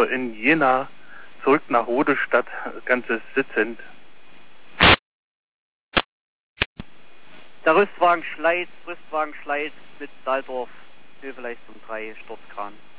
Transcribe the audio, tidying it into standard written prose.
in Jena zurück nach Rodestadt, ganzes sitzend. Der Rüstwagen Schleit mit Daldorf, Hilfeleistung 3, Sturzkran.